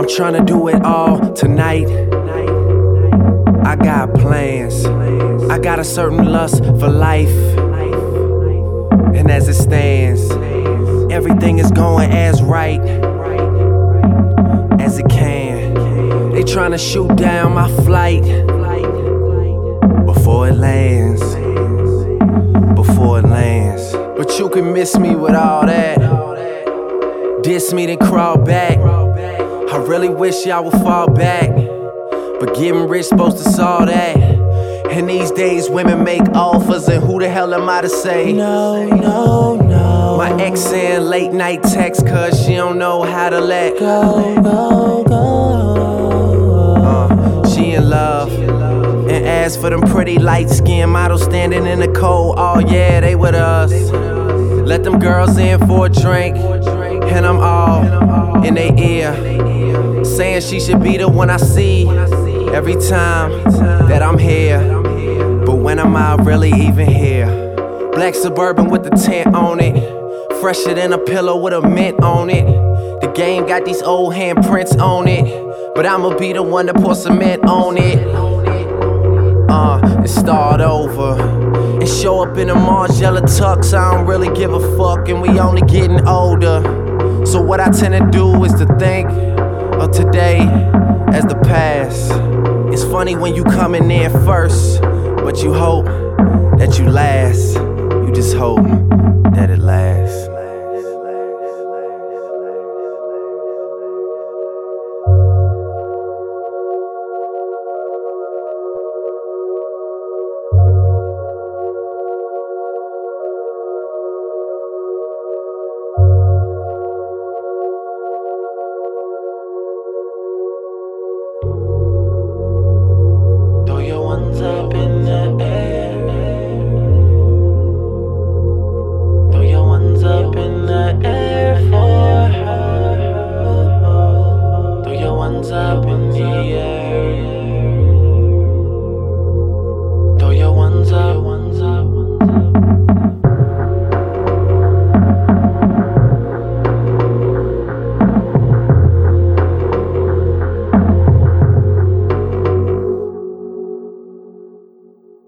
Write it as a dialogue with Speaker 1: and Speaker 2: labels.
Speaker 1: I'm tryna do it all tonight. I got plans, I got a certain lust for life. And as it stands, everything is going as right as it can. They tryna shoot down my flight before it lands, before it lands. But you can miss me with all that, diss me then crawl back. I really wish y'all would fall back, but getting rich supposed to solve that. And these days women make offers, and who the hell am I to say
Speaker 2: no, no, no?
Speaker 1: My ex send late night text cause she don't know how to let
Speaker 2: go, go, go.
Speaker 1: She in love. And as for them pretty light-skinned models standing in the cold, oh yeah, they with us. Let them girls in for a drink, and I'm all in their ear, saying she should be the one I see every time that I'm here. But when am I really even here? Black Suburban with the tent on it, fresher than a pillow with a mint on it. The game got these old handprints on it, but I'ma be the one to pour cement on it. And start over and show up in a Margiela tux. I don't really give a fuck, and we only getting older. So what I tend to do is to think of today as the past. It's funny when you coming in first, but you hope that you last. You just hope